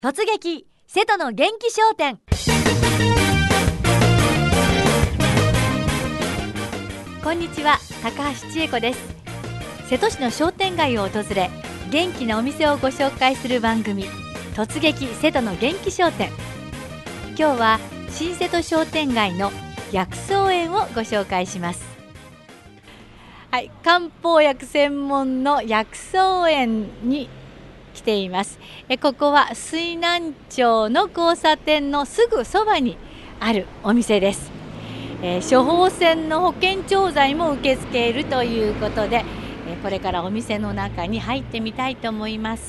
突撃瀬戸の元気商店。こんにちは、高橋千恵子です。瀬戸市の商店街を訪れ、元気なお店をご紹介する番組、突撃瀬戸の元気商店。今日は新瀬戸商店街の薬草園をご紹介します。はい、漢方薬専門の薬草園に来ています。ここは水南町の交差点のすぐそばにあるお店です。処方箋の保険調剤も受け付けるということで、これからお店の中に入ってみたいと思います。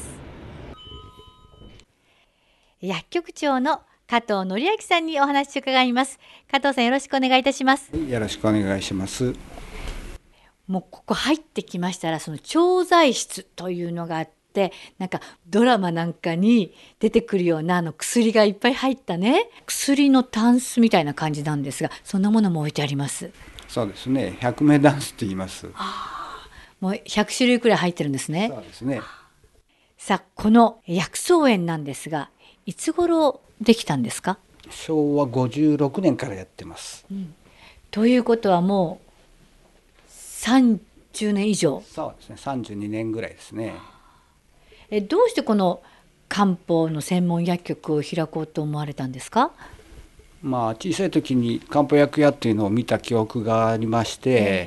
薬局長の加藤則明さんにお話を伺います。加藤さん、よろしくお願いいたします。 よろしくお願いします。 もうここ入ってきましたら、その調剤室というのがあって、なんかドラマなんかに出てくるような薬がいっぱい入ったね、薬のタンスみたいな感じなんですが、そんなものも置いてあります。 そうですね、百名ダンスって言います。 もう100種類くらい入ってるんですね。 そうですね。 さあ、この薬草園なんですが、いつ頃できたんですか？ 昭和56年からやってます。 ということはもう30年以上。 そうですね、32年ぐらいですね。 どうしてこの漢方の専門薬局を開こうと思われたんですか？ 小さい時に漢方薬屋っていうのを見た記憶がありまして、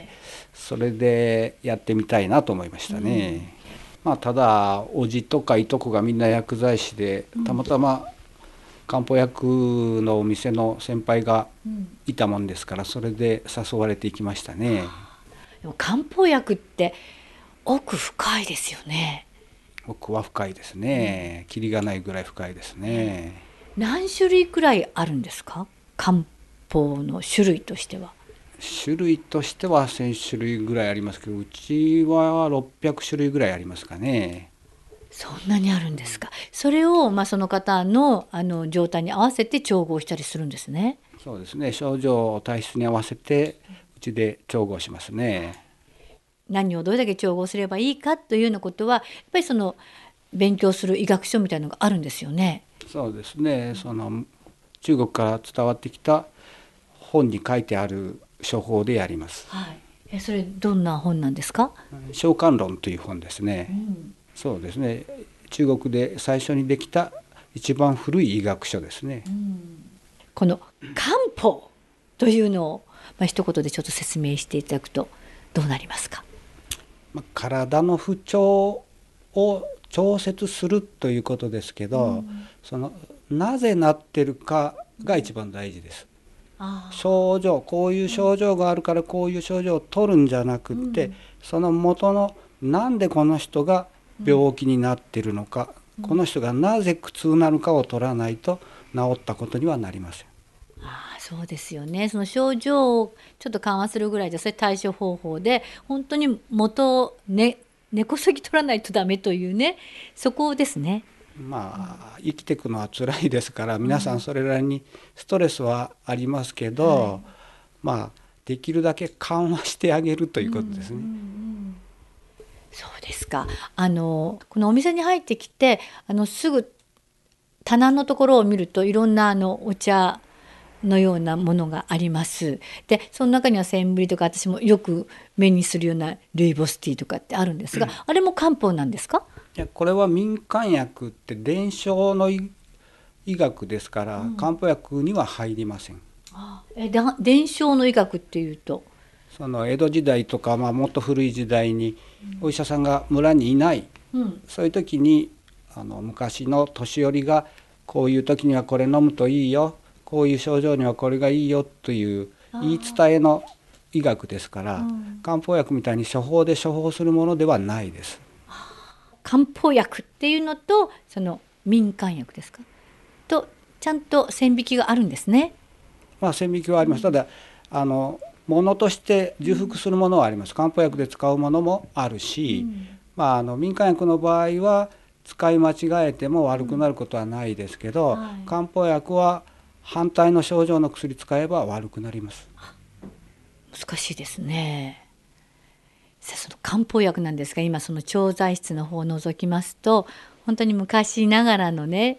それでやってみたいなと思いましたね。ただおじとかいとこがみんな薬剤師で、たまたま漢方薬のお店の先輩がいたもんですから、それで誘われていきましたね。 でも漢方薬って奥深いですよね。 奥は深いですね。キリがないぐらい深いですね。 何種類くらいあるんですか？漢方の種類としては。 種類としては1000種類ぐらいありますけど、うちは600種類ぐらいありますかね。 そんなにあるんですか？それをその方の状態に合わせて調合したりするんですね。 そうですね、症状体質に合わせてうちで調合しますね。 何をどれだけ調合すればいいかというようなことは、やっぱりその勉強する医学書みたいなのがあるんですよね。 そうですね、中国から伝わってきた本に書いてある処方でやります。 それどんな本なんですか？ 消化論という本ですね。そうですね、中国で最初にできた一番古い医学書ですね。 この漢方というのを、一言でちょっと説明していただくとどうなりますか？ 体の不調を調節するということですけど、なぜなってるかが一番大事です。症状、こういう症状があるからこういう症状を取るんじゃなくて、その元のなんでこの人が病気になっているのか、この人がなぜ苦痛なのかを取らないと治ったことにはなりません。 そうですよね。その症状をちょっと緩和するぐらいで、それ対処方法で本当に元を根こそぎ取らないとダメというね、そこですね。 生きていくのは辛いですから、皆さんそれなりにストレスはありますけど、できるだけ緩和してあげるということですね。 そうですか。このお店に入ってきて、すぐ棚のところを見るといろんなお茶のようなものがあります。でその中にはセンブリとか、私もよく目にするようなルイボスティーとかってあるんですが、あれも漢方なんですか？ いや、これは民間薬って伝承の医学ですから、漢方薬には入りません。 伝承の医学っていうと、 江戸時代とか、もっと古い時代にお医者さんが村にいない、そういう時に昔の年寄りがこういう時にはこれ飲むといいよ、こういう症状にはこれがいいよという言い伝えの医学ですから、漢方薬みたいに処方で処方するものではないです。 漢方薬っていうのとその民間薬ですかとちゃんと線引きがあるんですね。 線引きはあります。ただものとして重複するものはあります。漢方薬で使うものもあるし、民間薬の場合は使い間違えても悪くなることはないですけど、漢方薬は反対の症状の薬使えば悪くなります。 難しいですね。その漢方薬なんですが、今その調剤室の方を覗きますと、本当に昔ながらのね、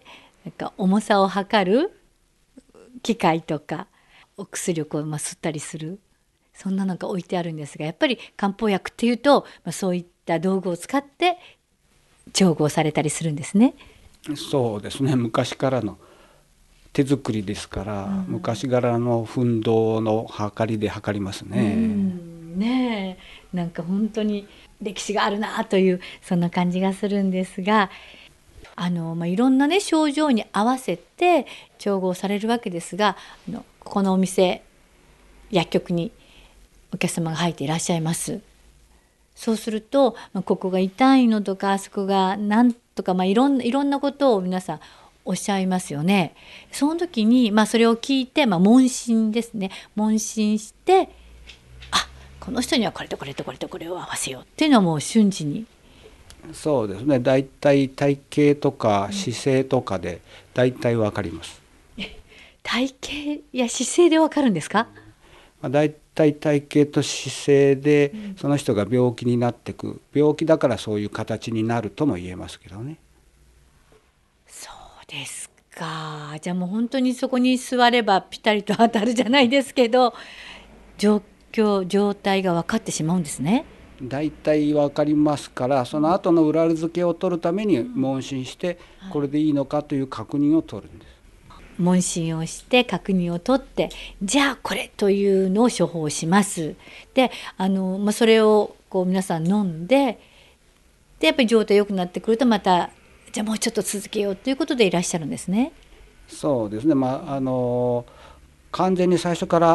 なんか重さを測る機械とかお薬をこう、吸ったりする、そんなのが置いてあるんですが、やっぱり漢方薬っていうと、そういった道具を使って調合されたりするんですね。 そうですね、昔からの手作りですから、昔からの奮闘の計りで測りますね。 ねえ、なんか本当に歴史があるなというそんな感じがするんですが、いろんなね症状に合わせて調合されるわけですが、ここのお店、薬局にお客様が入っていらっしゃいます。そうすると、ここが痛いのとか、あそこがなんとか、いろんなことを皆さんおっしゃいますよね。その時に、それを聞いて、問診ですね。問診して、この人にはこれとこれとこれとこれを合わせようっていうのはもう瞬時に。 そうですね、だいたい体型とか姿勢とかでだいたい分かります。 体型や姿勢で分かるんですか？ だいたい体型と姿勢でその人が病気になっていく、病気だからそういう形になるとも言えますけどね。 そうですか。じゃあもう本当にそこに座ればピタリと当たるじゃないですけど、状態が分かってしまうんですね。 だいたい分かりますから、その後の裏付けを取るために問診してこれでいいのかという確認を取るんです。 問診をして確認を取って、じゃあこれというのを処方します。で、それをこう皆さん飲んで、やっぱり状態良くなってくると、またじゃあもうちょっと続けようということでいらっしゃるんですね。 そうですね、完全に最初から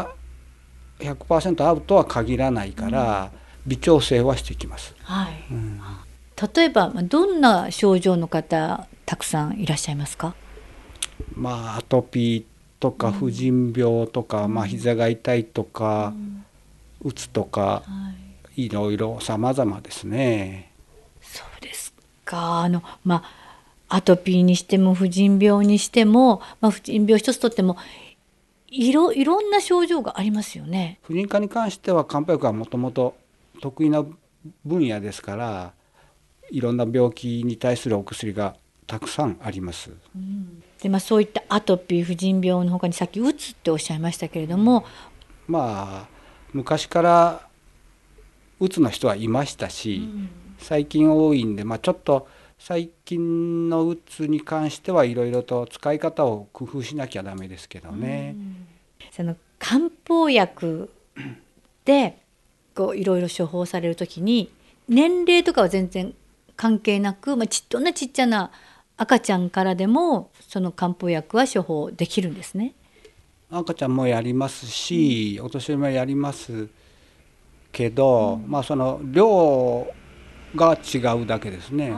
100% 合うとは限らないから、微調整はしていきます。 例えばどんな症状の方たくさんいらっしゃいますか？ アトピーとか婦人病とか、膝が痛いとか、うつとか、いろいろ様々ですね。 そうですか。アトピーにしても婦人病にしても、婦人病一つとってもいろんな症状がありますよね。 婦人科に関しては漢方薬はもともと得意な分野ですから、いろんな病気に対するお薬がたくさんあります。 で、そういったアトピー婦人病のほかに、さっきうつっておっしゃいましたけれども、 昔からうつの人はいましたし、最近多いんで、ちょっと最近のうつに関してはいろいろと使い方を工夫しなきゃダメですけどね。 その漢方薬でこういろいろ処方されるときに、年齢とかは全然関係なく、どんなちっちゃな赤ちゃんからでもその漢方薬は処方できるんですね。 赤ちゃんもやりますし、お年寄りもやりますけど、その量が違うだけですね。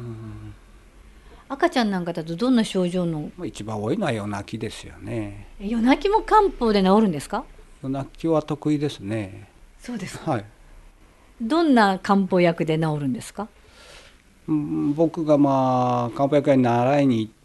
赤ちゃんなんかだとどんな症状の？ 一番多いのは夜泣きですよね。 夜泣きも漢方で治るんですか？ 夜泣きは得意ですね。 そうですか。 はい。 どんな漢方薬で治るんですか？ 僕が漢方薬屋に習いに行って、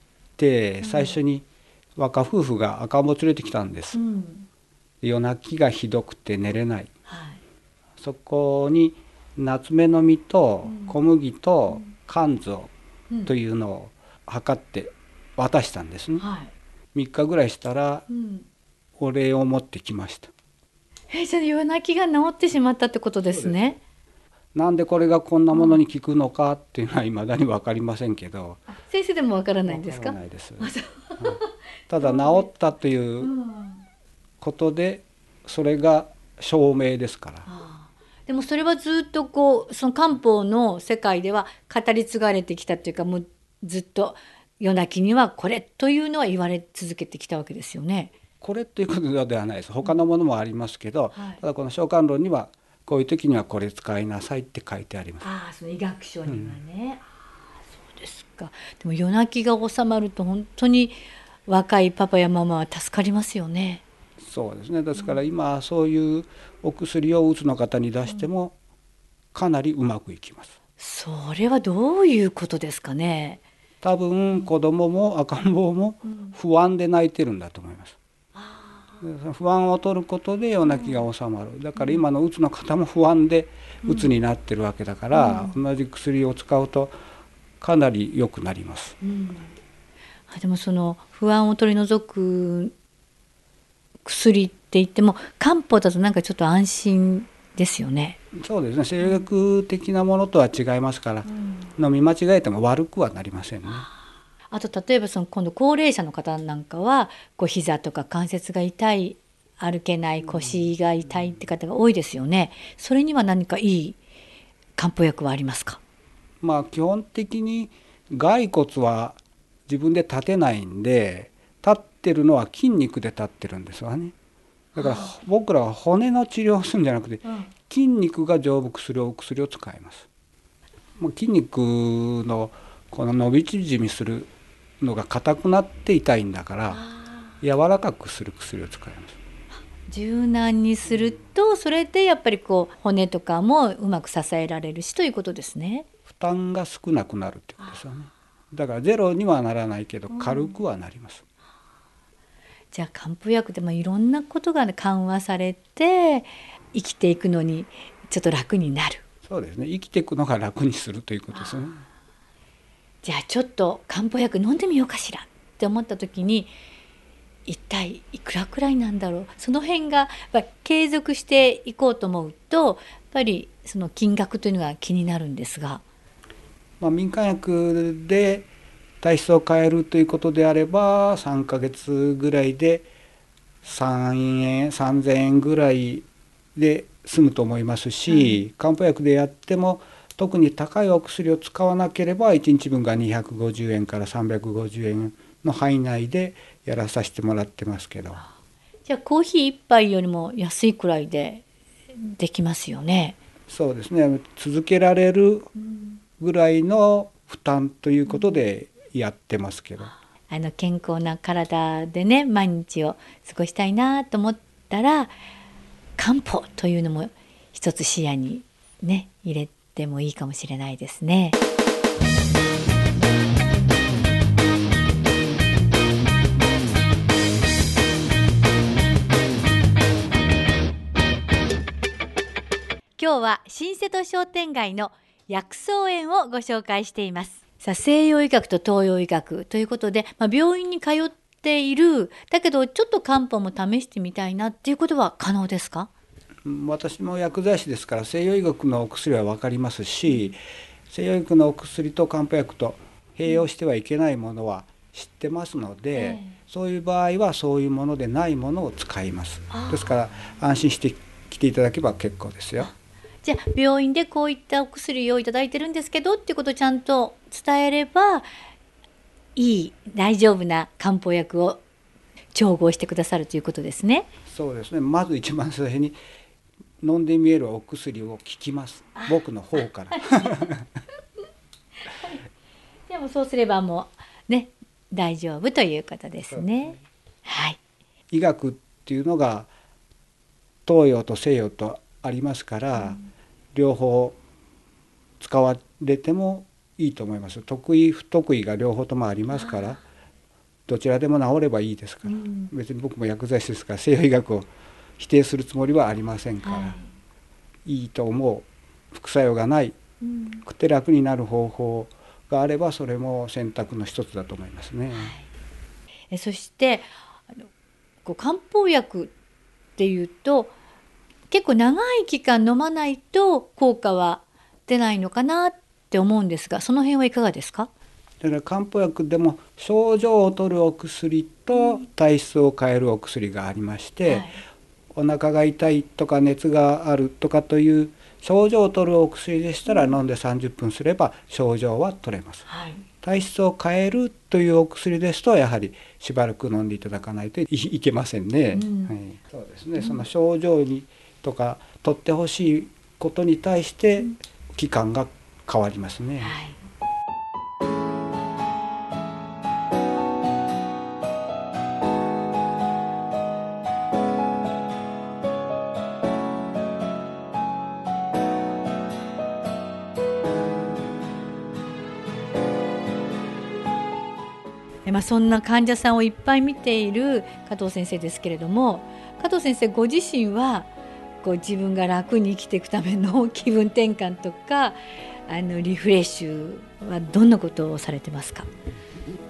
最初に若夫婦が赤ん坊連れてきたんです。夜泣きがひどくて寝れない。そこに夏目の実と小麦と甘草というのを測って渡したんですね。3日ぐらいしたらお礼を持ってきました。 じゃあ夜泣きが治ってしまったってことですね。 なんでこれがこんなものに効くのかっていうのはいまだに分かりませんけど。 先生でも分からないんですか？ 分からないです。ただ治ったということで、それが証明ですから。 でもそれはずっとその漢方の世界では語り継がれてきたというか、もうずっと夜泣きにはこれというのは言われ続けてきたわけですよね。 これということではないです。他のものもありますけど、ただこの召喚論にはこういう時にはこれ使いなさいって書いてあります。 その医学書にはね。そうですか。でも夜泣きが収まると本当に若いパパやママは助かりますよね。 そうですね。ですから今そういうお薬をうつの方に出してもかなりうまくいきます。 それはどういうことですかね。 多分子供も赤ん坊も不安で泣いてるんだと思います。不安を取ることで夜泣きが収まる。だから今のうつの方も不安でうつになってるわけだから、同じ薬を使うとかなり良くなります。 でもその不安を取り除く薬って言っても漢方だとなんかちょっと安心ですよね。 そうですね、西洋薬的なものとは違いますから、飲み間違えても悪くはなりませんね。 あと例えば今度高齢者の方なんかは膝とか関節が痛い、歩けない、腰が痛いって方が多いですよね。それには何かいい漢方薬はありますか？ 基本的に骸骨は自分で立てないんで、立ってるのは筋肉で立ってるんですわね。だから僕らは骨の治療をするんじゃなくて、筋肉が丈夫するお薬を使います。筋肉のこの伸び縮みするのが硬くなって痛いんだから、柔らかくする薬を使います。 柔軟にすると、それでやっぱり骨とかもうまく支えられるしということですね。 負担が少なくなるってことですよね。だからゼロにはならないけど軽くはなります。 じゃあ漢方薬でもいろんなことが緩和されて生きていくのにちょっと楽になる。 そうですね、生きていくのが楽にするということですね。 じゃあちょっと漢方薬飲んでみようかしらって思った時に一体いくらくらいなんだろう、その辺が継続していこうと思うとやっぱりその金額というのが気になるんですが、 民間薬で体質を変えるということであれば3ヶ月ぐらいで3000円ぐらいで済むと思いますし、漢方薬でやっても特に高いお薬を使わなければ1日分が250円から350円の範囲内でやらさせてもらってますけど。 じゃあコーヒー一杯よりも安いくらいでできますよね。 そうですね、続けられるぐらいの負担ということでやってますけど、 健康な体でね毎日を過ごしたいなと思ったら漢方というのも一つ視野にね入れてもいいかもしれないですね。今日は新瀬戸商店街の薬草園をご紹介しています。さあ、西洋医学と東洋医学ということで、病院に通っているだけどちょっと漢方も試してみたいなっていうことは可能ですか？ 私も薬剤師ですから西洋医学のお薬は分かりますし、西洋医学のお薬と漢方薬と併用してはいけないものは知ってますので、そういう場合はそういうものでないものを使います。ですから安心して来ていただけば結構ですよ。 じゃあ病院でこういったお薬をいただいてるんですけどっていうことをちゃんと伝えれば大丈夫な漢方薬を調合してくださるということですね。 そうですね、まず一番最初に飲んでみえるお薬を聞きます、僕の方からでもそうすればもうね大丈夫ということですね。はい。 医学っていうのが東洋と西洋とありますから、両方使われてもいいと思います。得意不得意が両方ともありますから、どちらでも治ればいいですから、別に僕も薬剤師ですから西洋医学を否定するつもりはありませんから、いいと思う副作用がないくて楽になる方法があればそれも選択の一つだと思いますね。 そして漢方薬っていうと結構長い期間飲まないと効果は出ないのかなって思うんですが、その辺はいかがですか？ だから漢方薬でも症状を取るお薬と体質を変えるお薬がありまして、お腹が痛いとか熱があるとかという症状を取るお薬でしたら飲んで30分すれば症状は取れます。体質を変えるというお薬ですとやはりしばらく飲んでいただかないといけませんね。そうですね、その症状にとか取ってほしいことに対して期間が変わりますね。 そんな患者さんをいっぱい見ている加藤先生ですけれども、加藤先生ご自身は自分が楽に生きていくための気分転換とかリフレッシュはどんなことをされてますか？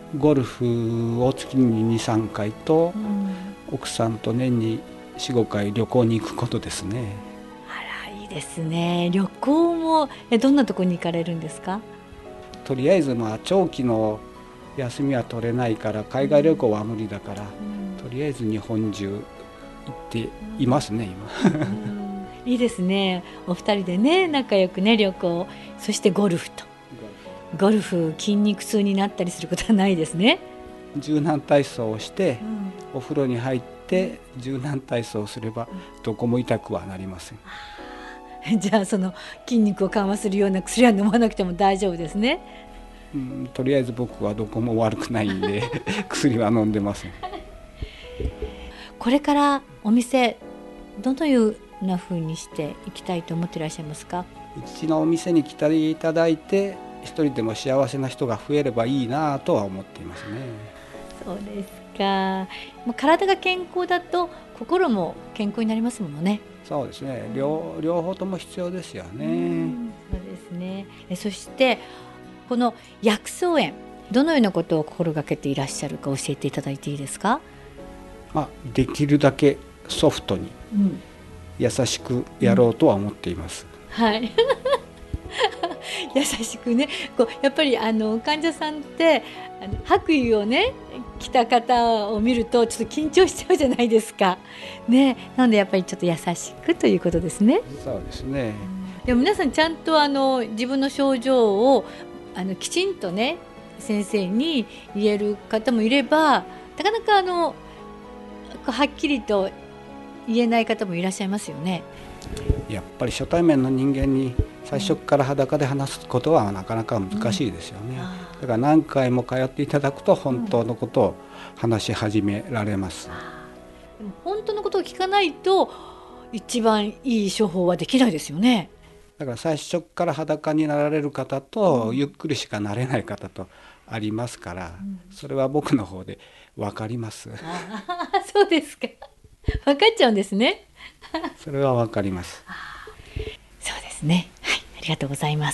ゴルフを月に 2,3 回と、奥さんと年に 4,5 回旅行に行くことですね。 あら、いいですね。旅行もどんなところに行かれるんですか？ とりあえず長期の休みは取れないから海外旅行は無理だから、とりあえず日本中行っていますね今。 いいですね。お二人でね、仲良くね、旅行、そしてゴルフと。ゴルフ、筋肉痛になったりすることはないですね。 柔軟体操をして、お風呂に入って柔軟体操をすればどこも痛くはなりません。 じゃあその筋肉を緩和するような薬は飲まなくても大丈夫ですね。 とりあえず僕はどこも悪くないんで薬は飲んでません。 これからお店どのような風にしていきたいと思っていらっしゃいますか？ うちのお店に来ていただいて一人でも幸せな人が増えればいいなとは思っていますね。 そうですか。体が健康だと心も健康になりますものね。 そうですね。両方とも必要ですよね。 そうですね。そしてこの薬草園、どのようなことを心がけていらっしゃるか教えていただいていいですか？ できるだけソフトに、優しくやろうとは思っています。 はい優しくね。やっぱり患者さんって白衣をね着た方を見るとちょっと緊張しちゃうじゃないですかね。なのでやっぱりちょっと優しくということですね。 そうですね。 でも皆さんちゃんと自分の症状をきちんとね先生に言える方もいれば、なかなかはっきりと言えない方もいらっしゃいますよね。 やっぱり初対面の人間に最初から裸で話すことはなかなか難しいですよね。だから何回も通っていただくと本当のことを話し始められます。 でも本当のことを聞かないと一番いい処方はできないですよね。 だから最初から裸になられる方と、ゆっくりしかなれない方とありますから、それは僕の方で分かります。 そうですか。分かっちゃうんですね。 それは分かります。 そうですね。はい、ありがとうございます。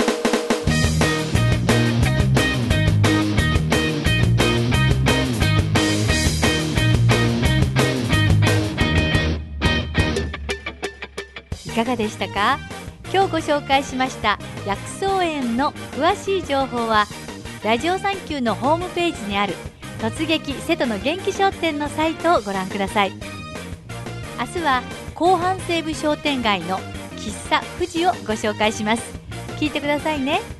いかがでしたか？今日ご紹介しました薬草園の詳しい情報はラジオサンキューのホームページにある突撃瀬戸の元気商店のサイトをご覧ください。明日は広範西部商店街の喫茶富士をご紹介します。聞いてくださいね。